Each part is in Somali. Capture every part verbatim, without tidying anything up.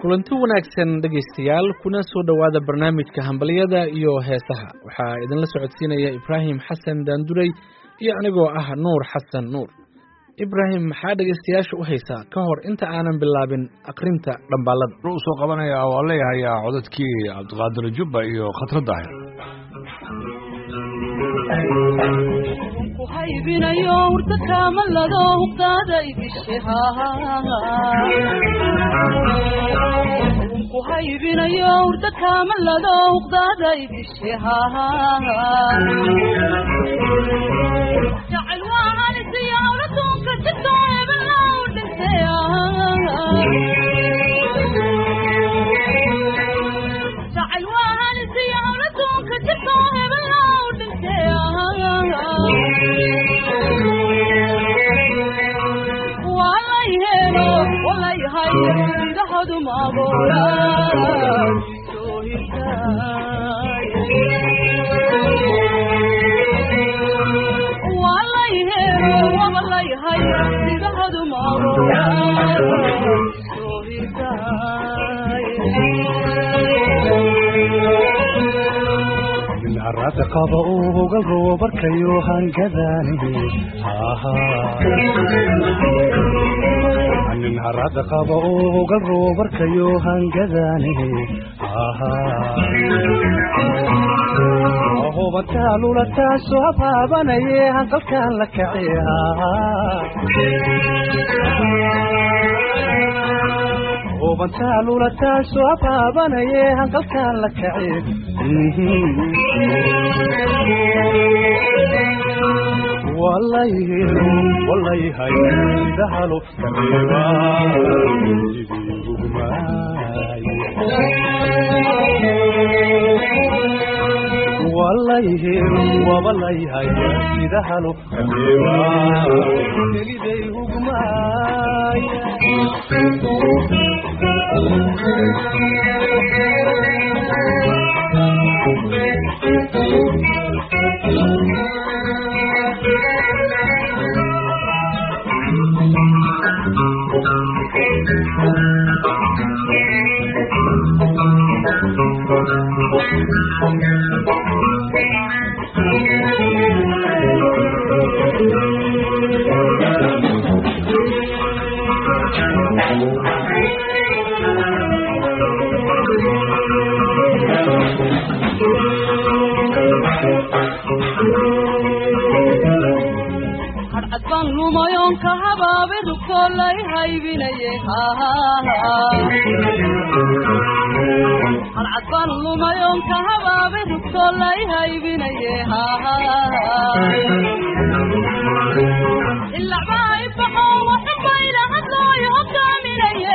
kulanti wanaagsan dhegaystayaal kuna soo dhowaada barnaamijka hambaliyada iyo heesaha waxaa idinla socodsiinaya Ibraahim Xasan Daanduray iyo anigoo ah Nuur Xasan Nuur. Ibraahim, maxaa dhegaystayaasha u haysaa ka hor inta aanan bilaabin aqrinta dhambaalada? Wuxuu soo qabanaya oo leeyahay codadkii Cabdiqaadir Jubba iyo Khatrad Daahir. haybinayo urta kamalado uqdaada idishaha ku haybinayo urta kamalado uqdaada idishaha jacayl waan siyaaradunka jidooba loo dhinteeya jacayl waan siyaaradunka jidooba loo dhinteeya indahadu maaboora soo hirtaay walayheero wabalayhay indahadu maaboora soo hirtaay arada qaba uu galro barkayo hangadaani aha anin arada qaba uu galro barkayo hangadaani aha aho bataalula taasoo baabanaye hanqalkan la kaciha aho bataalula taasoo baabanaye hanqalkan la kaciha والله والله هاي دهلو كريما يجيبوا معاي والله والله هاي دهلو كريما يجيبوا معاي lumayon ka hababe dukolay haybinaye ha halcadban lumayon ka hababe dukolay haybinaye ha illa baay baxo waxbayla hadlooy hogaaminaye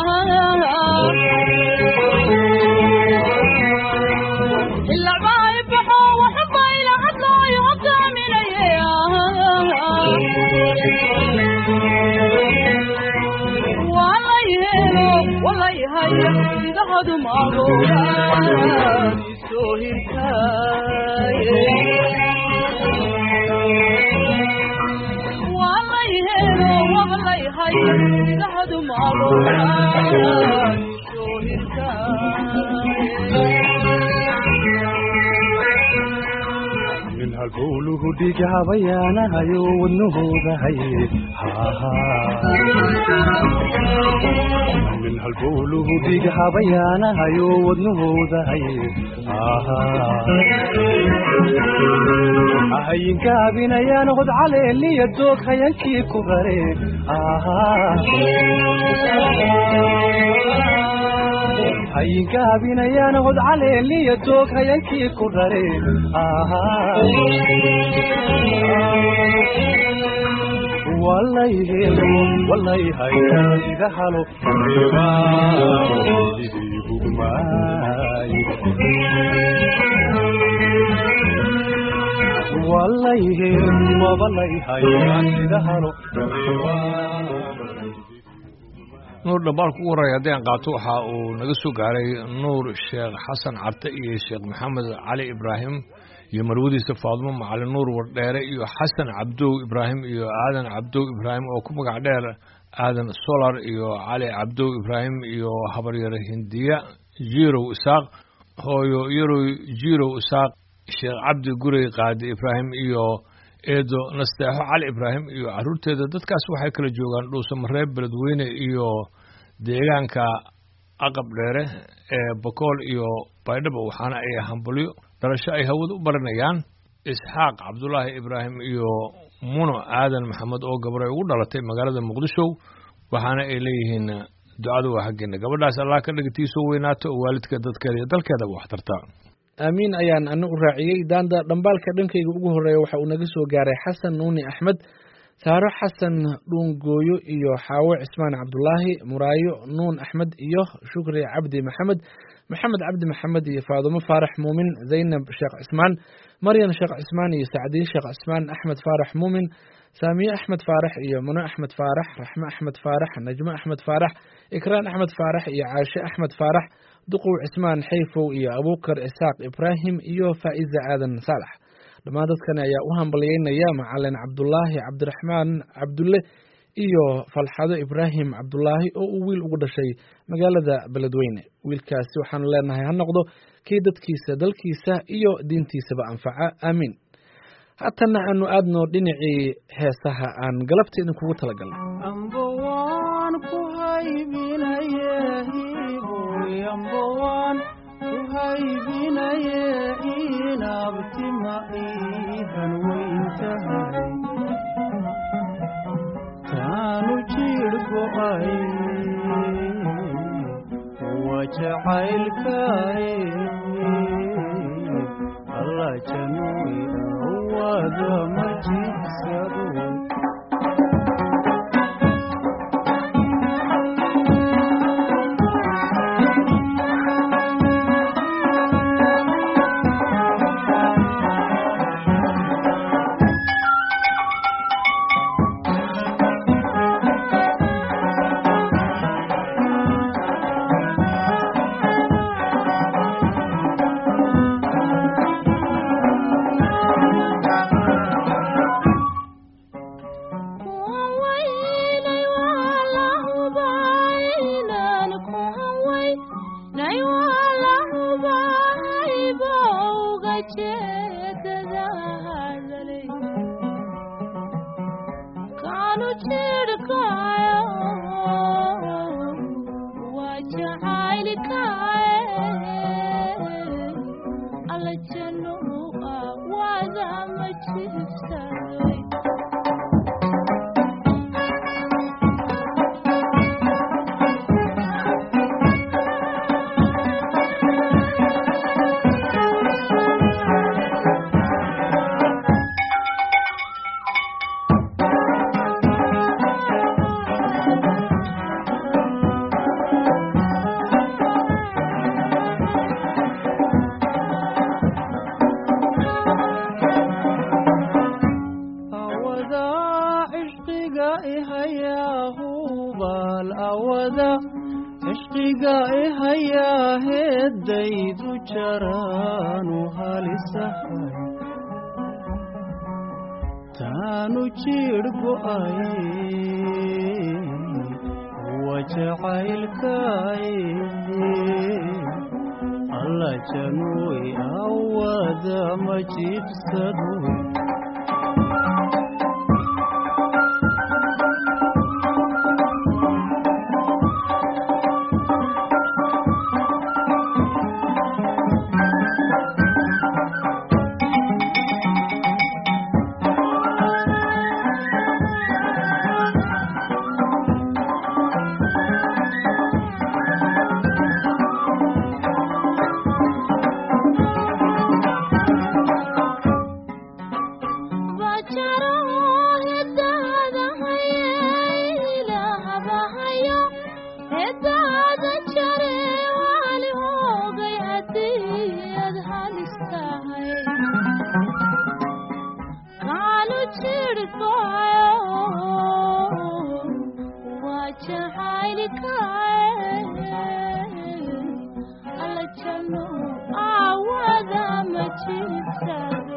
illa baay baxo waxbayla hadlooy hogaaminaye والله هاي indahadu maaboora soo hirtaay walayheero wabalay hay indahadu maaboora soo hirtaay halbowluhu dhigahabayaanahayo wadnahoodahay min halbowluhu dhigahabayaanahayo wadnahoodahay ahayinkaabinayaan hod caleeliya doog hayankii ku rare hayinkaabinayaan hod caleeliya doog hayankii ku rare والله والله هاي إذا حلو كريما يجيبوا معاي والله والله هاي إذا حلو كريما nuur dhabaal ku waray hadaan qaato waxa uu naga soo gaaray nuur sheekh xasan carte iyo sheekh maxamed cali ibraahim iyo marwadiisa faadmo macalin nuur wardheere iyo xasan cabdow ibraahim iyo aadan cabdow ibraahim oo ku magac dheer aadan solar iyo cali cabdow ibraahim iyo habaryare hindiya jirow isaaq hooyo yarow jirow isaaq sheekh cabdi gurey qaadi ibraahim iyo eedo nasteexo cali ibraahim iyo carruurteeda. dadkaas waxay kala joogaan dhuuso mareeb beledweyne iyo deegaanka aqab dheere ee bakool iyo baydhabo, waxaana ay hambalyo dhalasho ay hawada u baranayaan isxaaq cabdulaahi ibraahim iyo muno aadan maxamed oo gabadhay ugu dhalatay magaalada muqdisho, waxaana ay leeyihiin ducadu waa xaggeena. gabadhaas allah ka dhigatiisoo weynaato oo waalidka dadkeeda iyo dalkeedaba wax tarta. aamiin ayaan ana u raaciyey. daanda dhambaalka dhankayga ugu horeeya waxa uu naga soo gaaray xasan nuuni axmed, saaro xasan dhuungooyo iyo xaawo cismaan cabdulaahi, muraayo nuun axmed iyo shukri cabdi maxamed, maxamed cabdi maxamed iyo faadumo faarax muumin, zaynab sheekh cismaan, maryan sheekh cismaan iyo sacdiye sheekh cismaan, axmed faarax muumin, saamiye axmed faarax iyo mano axmed faarax, raxme axmed faarax, najmo axmed faarax, ikraan axmed faarax iyo caashe axmed faarax, duqow cismaan xayfow iyo abuukar isaaq ibraahim iyo faa'iza aadan saalax. dhammaan dadkan ayaa u hambalyeynaya macalin cabdulaahi cabdiraxmaan cabdulle iyo falxado ibraahim cabdulaahi oo uu wiil ugu dhashay magaalada beledweyne. wiilkaasi waxaanu leenahay ha noqdo kii dadkiisa dalkiisa iyo diintiisaba anfaca, aamiin. haatana aanu aadno dhinacii heesaha aan galabta idinkugu talagalnay. taanu jirgoay wajacaylkaay alla januy awada majidsado alla jano awada ma jiibsado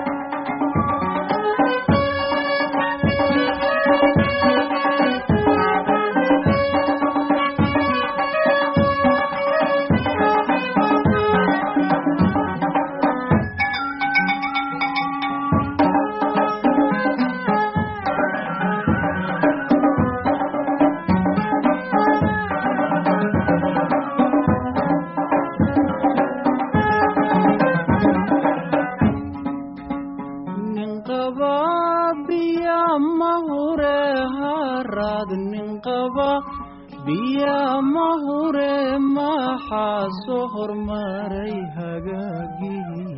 biya mahure maxaa soo hormaray hagaagii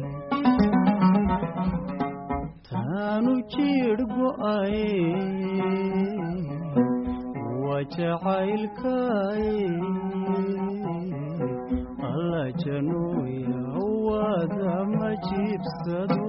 taanu jiir go'aye waa jacaylkaye alla januuya waada ma jiibsado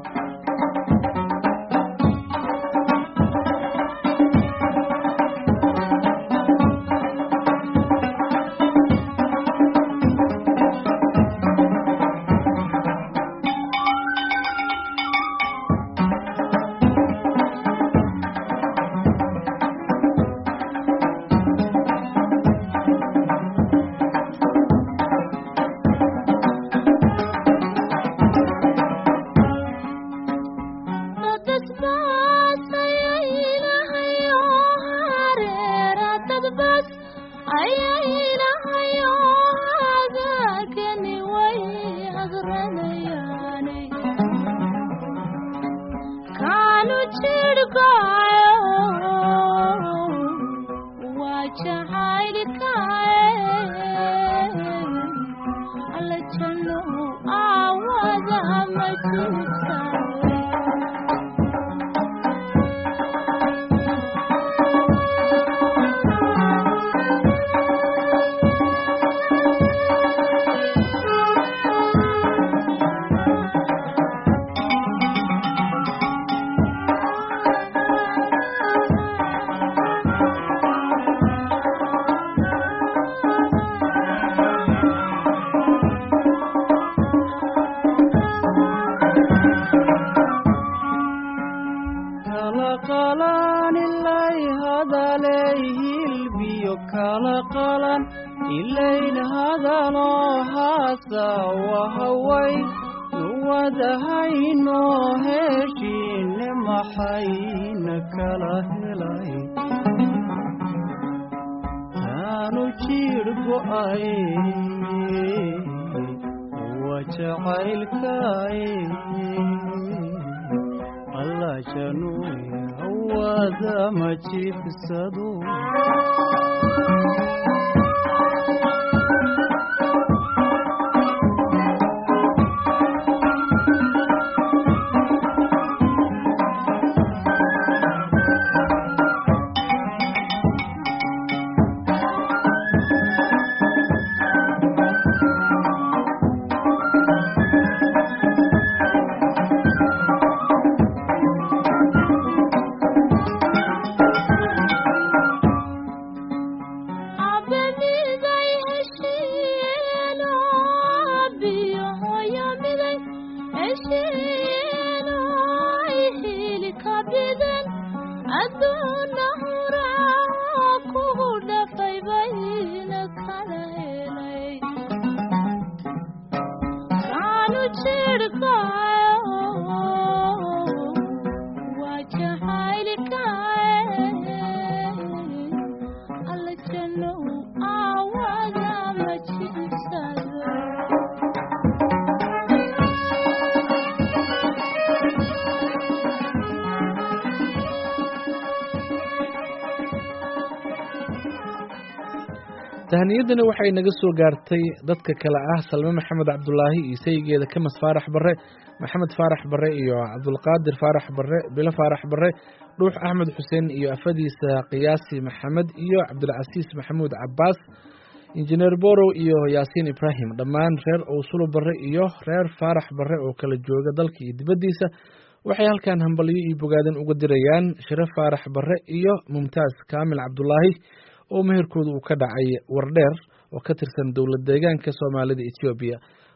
tahniyadana waxay naga soo gaartay dadka kale ah Salma Maxamed Cabdullaahi iyo saygeeda Kamas Faarax Barre, Maxamed Faarax Barre iyo Cabdulqaadir Faarax Barre, Bilo Faarax Barre, Dhuux Axmed Xuseen iyo afadiisa Qiyaasi Maxamed iyo Cabdulcasiis Maxamuud Cabbaas, Injineer Borow iyo Yaasiin Ibraahim, dhammaan reer Owsulo Barre iyo reer Faarax Barre oo kala jooga dalka iyo dibaddiisa. waxay halkan hambaliyo iyo bogaadan uga dirayaan Sharaf Faarax Barre iyo Mumtaaz Kaamil Cabdullaahi oo meherkooda uu ka dhacay Wardheer oo ka tirsan dowlad deegaanka Soomaalida Itoobiya.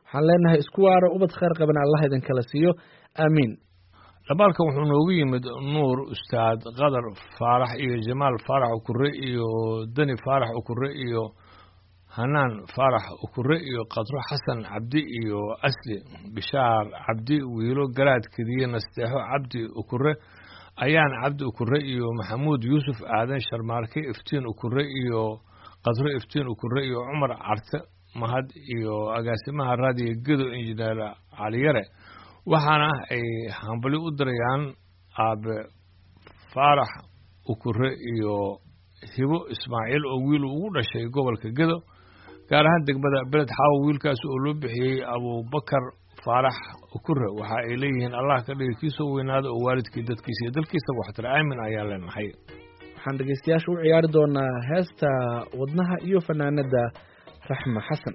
waxaan leenahay isku waaro ubad khayr qaban allah idin kala siiyo aamiin. labaalka wuxuu noogu yimid nuur ustaad qadar faarax iyo jamaal faarax ukure iyo dani faarax ukure iyo hanaan faarax ukure iyo qadro xasan cabdi iyo asli bishaar cabdi wiilo garaad kediye nasteexo cabdi ukure ayaan cabdi ukure iyo maxamuud yuusuf aadan sharmaarke iftiin ukure iyo qadro iftiin ukure iyo cumar carte mahad iyo agaasimaha raadiyo gedo injineer caliyare waxaana ay hambali u dirayaan aabe faarax ukure iyo hibo ismaaciil oo wiil ugu dhashay gobolka gedo gaar ahaan degmada beled xaawo wiilkaas oo loo bixiyey abubakar faarax ukure waxa ay leeyihiin allah ka dhigi kiisa weynaada oo waalidkii dadkiisa iyo dalkiisaba waxtar aamin ayaa leenahay. waxaan dhegeystayaasha u ciyaari doonaa heesta wadnaha iyo fanaanada raxma xasan.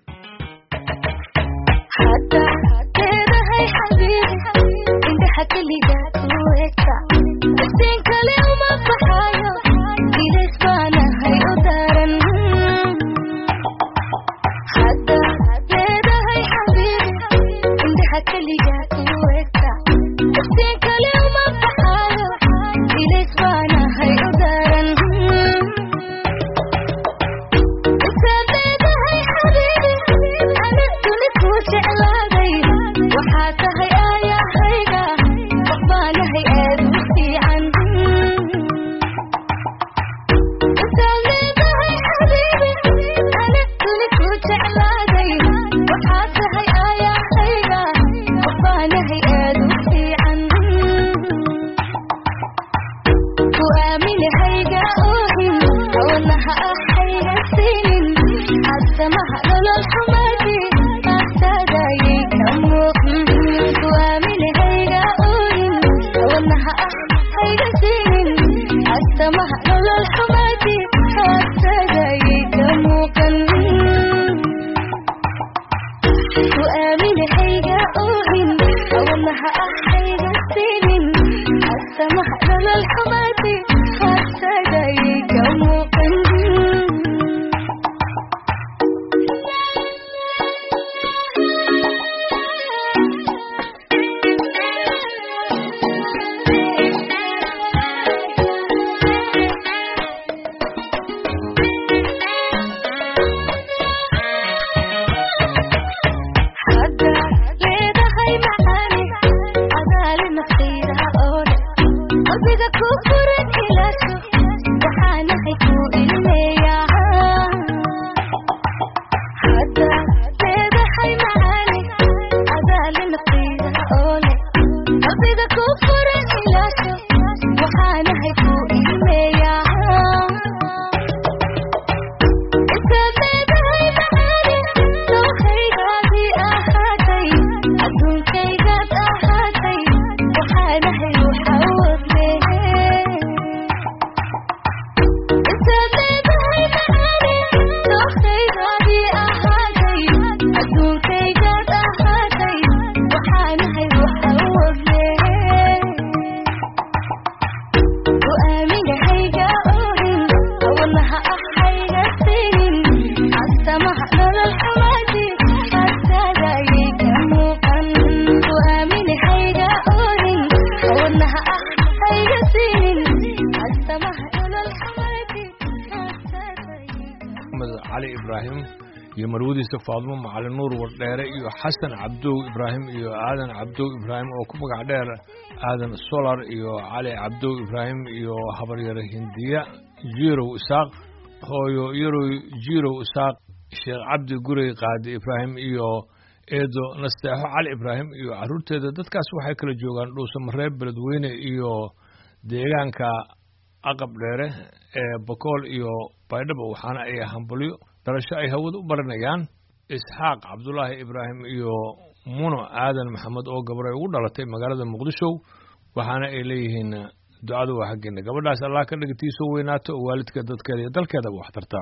cali ibraahim iyo marwadiisa faadmo macalin nuur wardheere iyo xasan cabdow ibraahim iyo aadan cabdow ibraahim oo ku magac dheer aadan solar iyo cali cabdow ibraahim iyo habaryare hindiya jirow isaaq hooyo yarow jirow isaaq sheekh cabdi gurey qaadi ibraahim iyo eedo nasteexo cali ibraahim iyo caruurteeda dadkaas waxay kala joogaan dhuuso mareeb beledweyne iyo deegaanka aqab dheere ee bakool iyo baydhabo waxaana ay hambalyo dhalasho ay hawada u baranayaan isxaaq cabdulaahi ibraahim iyo muno aadan maxamed oo gabar ay ugu dhalatay magaalada muqdisho waxaana ay leeyihiin ducadu waa xaggeena gabadhaas allah ka dhigtiisoo weynaato oo waalidka dadkeeda iyo dalkeedaba wax tarta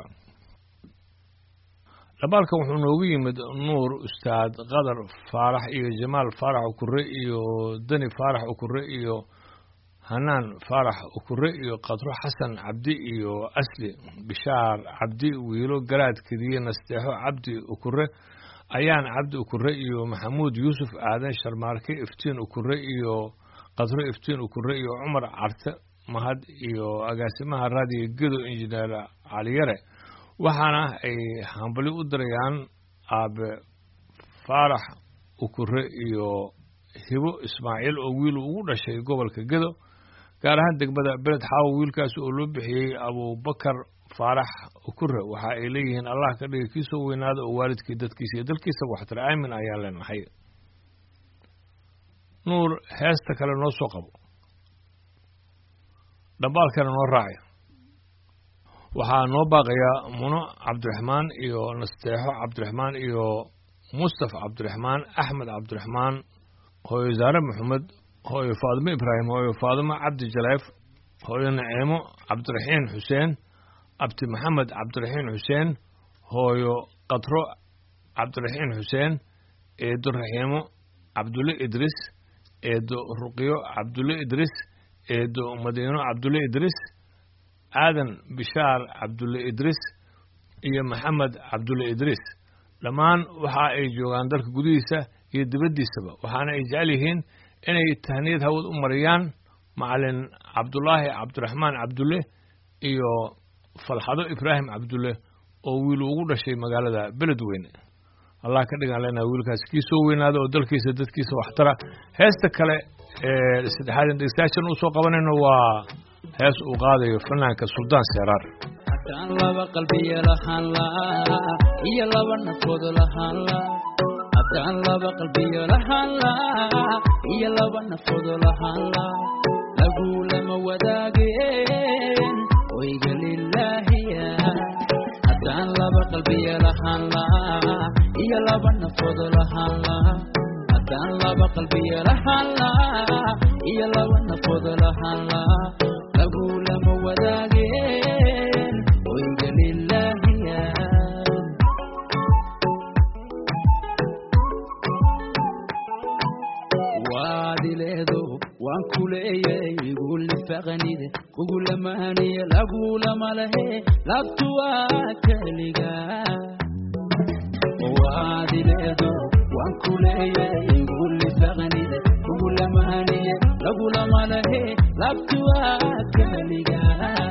labaalka wuxuu noogu yimid nuur ustaad qadar faarax iyo jamaal faarax ukure iyo dani faarax ukure iyo hanaan faarax ukure iyo qadro xasan cabdi iyo asli bishaar cabdi wiilo garaad kediye nasteexo cabdi ukure ayaan cabdi ukure iyo maxamuud yuusuf aadan sharmaarke iftiin ukure iyo qadro iftiin ukure iyo cumar carte mahad iyo agaasimaha raadiyo gedo injineer caliyare waxaana ay hambali u dirayaan aabe faarax ukure iyo hibo ismaaciil oo wiil ugu dhashay gobolka gedo gaar ahaan degmada beled xaawo wiilkaas oo loo bixiyey abubakar faarax ukure waxa ay leeyihiin allah ka dhigay kii soo weynaada oo waalidkii dadkiisa iyo dalkiisaba waxtar aamin ayaan leenahay nuur heesta kale noo soo qabo dhambaalkana noo raacay waxaa noo baaqaya muno cabdiraxmaan iyo nasteexo cabdiraxmaan iyo mustafa cabdiraxmaan axmed cabdiraxmaan hooyo zaare maxamed hooyo faadimo ibraahim hooyo faadimo cabdi jaleef hooyo naciimo cabdiraxiin xuseen abti maxamed cabdiraxiin xuseen hooyo qadro cabdiraxiin xuseen eedo raxiimo cabdulle idris eedo ruqyo cabdulle idris eedo madiino cabdulle idris aadan bishaar cabdulle idris iyo maxamed cabdulle idris dhammaan waxa ay joogaan dalka gudihiisa iyo dibaddiisaba waxaana ay jecel yihiin inay tahniyad hawad u mariyaan macalin cabdulaahi cabdiraxmaan cabdulle iyo falxado ibraahim cabdulle oo wiil ugu dhashay magaalada beledweyne allah ka dhigaan leenahay wiilkaas kii soo weynaada oo dalkiisa dadkiisa waxtara heesta kale ee saddexaad dhegeystayaashan u soo qabanayno waa hees uu qaadayo fanaanka suldaan seeraar haddaan laba qalbiya lahaan laa iyo laba nafood lahaan laa haddaan laba qalbiya lahaan laa iyo laba nafood lahaan laa lagu lama wadaageen oyga lilaahiya haddaan laba qalbiya lahaan laa iyo laba nafood lahaan laa haddaan laba qalbiya lahaan laa iyo laba nafood lahaan laa lagu lama wadaageen oyga lilaahiya waadileedo waan kuleeyay iguli faqanide kugulamaniya lagulama lehe labtuwaa keliga waadileedo waan kuleeyay iguli faqanide kugulamaniya lagulama lehe labtuwaa keliga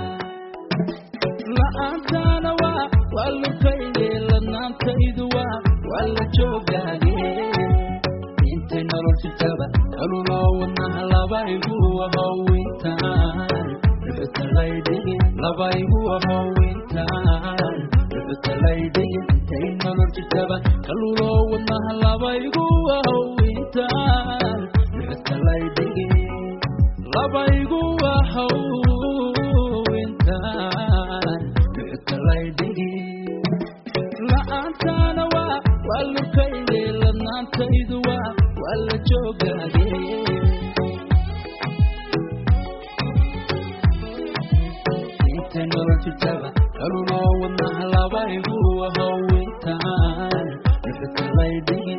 la'aantana waa waa lukayde ladnaantaydu waa waa la joogaage intay nolol jirtaba kaluloo wadnaha labaygu ahowintaan rixutalaydhigi labaygu ahowintaan rixutalaydhigi intay nolol jirtaba kaluloo wadnaha labaygu ahowintaan rixutalaydhigi labaygu ahowintaan rixutalaydhigi la'aantana waa waa lukayde ladnaantaydu waa waa la joogaage intay nolol jirtaba kaluloo wadnaha labaygu ahowintaan rixutalaydhigi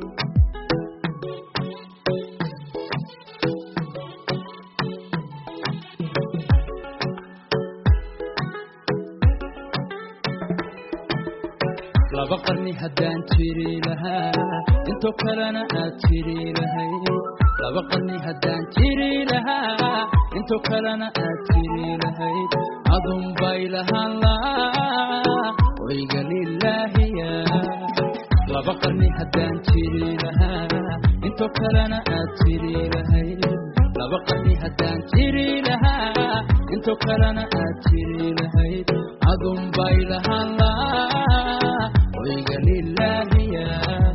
laba qarni haddaan jiri lahaa intoo kalena aad jiri lahayd laba qarni haddaan jiri lahaa intoo kalena aad jiri lahayd adun bay lahaan laa oyga lilaahiya laba qarni haddaan jiri lahaa intoo kalena aad jiri lahayd laba qarni haddaan jiri lahaa intoo kalena aad jiri lahayd adun bay lahaan laa oyga lilaahiya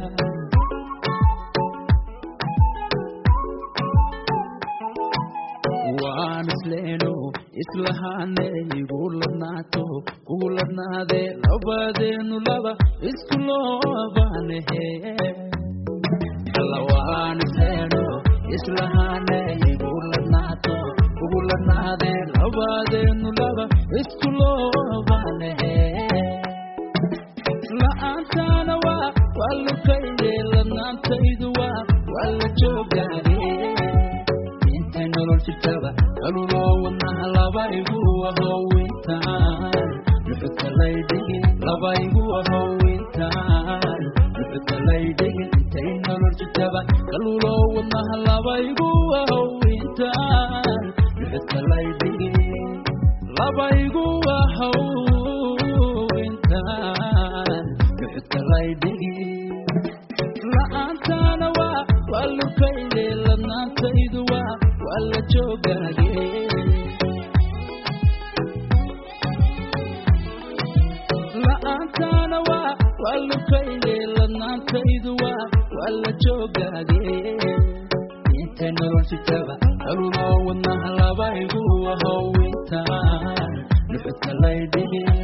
waan isleeno islahaane igu ladnaato kugu ladnaade labadeenu laba isku loobanehe alla waan isleeno islahaane igu ladnaato kugu ladnaade labadeenu laba isku loobanehe la'aantana waa waa lukayde ladnaantaydu waa waa la joogaage intay nolol jirtaba kaluloo wadnaha labaygu ahowintaan rixutalaydhigi labaygu ahowintaan rixutalaydhigi laydhigin intay nolol jirtaba kaluulo wadnaha labaygu ahowintaan luxudka laydhigin labaygu ahowintaan luxudka laydhigin la'aantaana waa waa lukayde ladnaantaydu waa waa la joogaage la'aantaana waa waa lukayde ladnaantaydu waa waa la joogaage intay nolol jirtaba kaluloo wadnaha labaygu ahowintaan luxudka laydhigin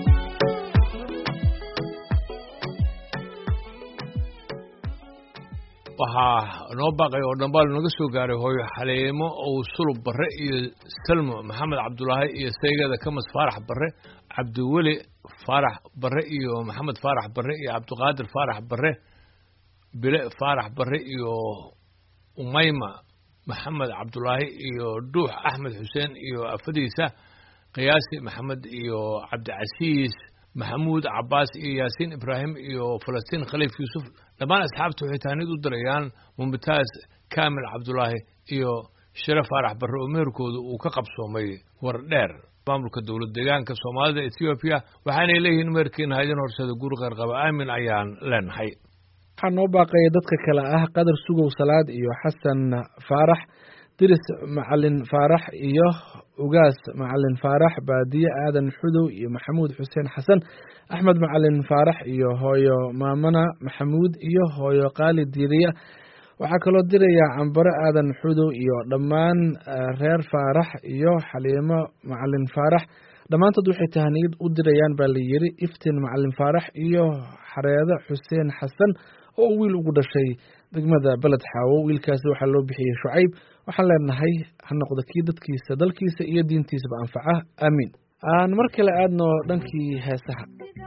waxaa noo baaqay oo dhambaal naga soo gaaray hooyo xaleemo ow sulub barre iyo salmo maxamed cabdulaahi iyo saygada kamas faarax barre cabdiweli faarax barre iyo maxamed faarax barre iyo cabdiqaadir faarax barre bile faarax barre iyo umayma maxamed cabdulaahi iyo dhuux axmed xuseen iyo afadiisa qiyaasi maxamed iyo cabdicasiis maxamuud cabbaas iyo yaasiin ibraahim iyo falastiin khaliif yuusuf dhammaan asxaabta waxay tahnid u dirayaan mumtaaz kaamil cabdulaahi iyo shire faarax barre oo meherkooda uu ka qabsoomay war dheer maamulka dowlad deegaanka soomaalida ethoobiya waxaanay leeyihiin meherkiina haydin horsada guri qeyr qaba aamin ayaan leenahay waxaa noo baaqaya dadka kale ah qadar sugow salaad iyo xasan faarax diris macalin faarax iyo ugaas macalin faarax baadiye aadan xudow iyo maxamuud xuseen xasan axmed macalin faarax iyo hooyo maamana maxamuud iyo hooyo qaali diiriya waxaa kaloo diraya cambare aadan xudow iyo dhammaan reer faarax iyo xaliimo macalin faarax dhammaantood waxay tahaniyad u dirayaan baa la yiri iftiin macalin faarax iyo xareedo xuseen xasan oo wiil ugu dhashay degmada beled xaawo wiilkaasi waxaa loo bixiyey shucayb waxaan leenahay ha noqdo kii dadkiisa dalkiisa iyo diintiisaba anfaca aamiin aan mar kale aadno dhankii heesaha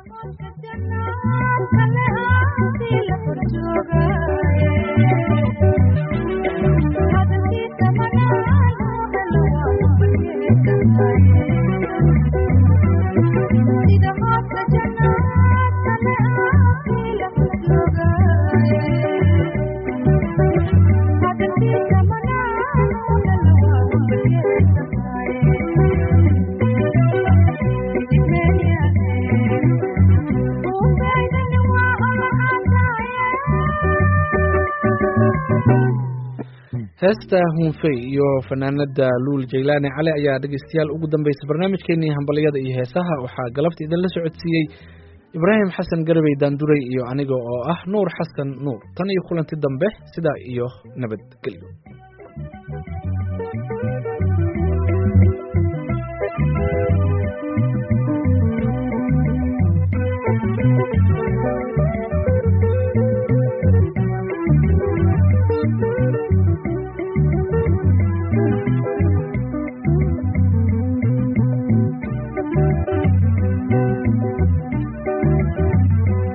heesta hunfey iyo fanaanada luul jaylaani cali ayaa dhegeystayaal ugu dambeysay barnaamijkeenii hambaliyada iyo heesaha waxaa galabta idinla socodsiiyey ibraahim xasan garabey daanduray iyo aniga oo ah nuur xasan nuur tan iyo kulanti dambe sidaa iyo nabadgelyo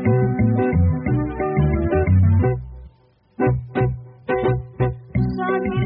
Sorry.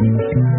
Thank you.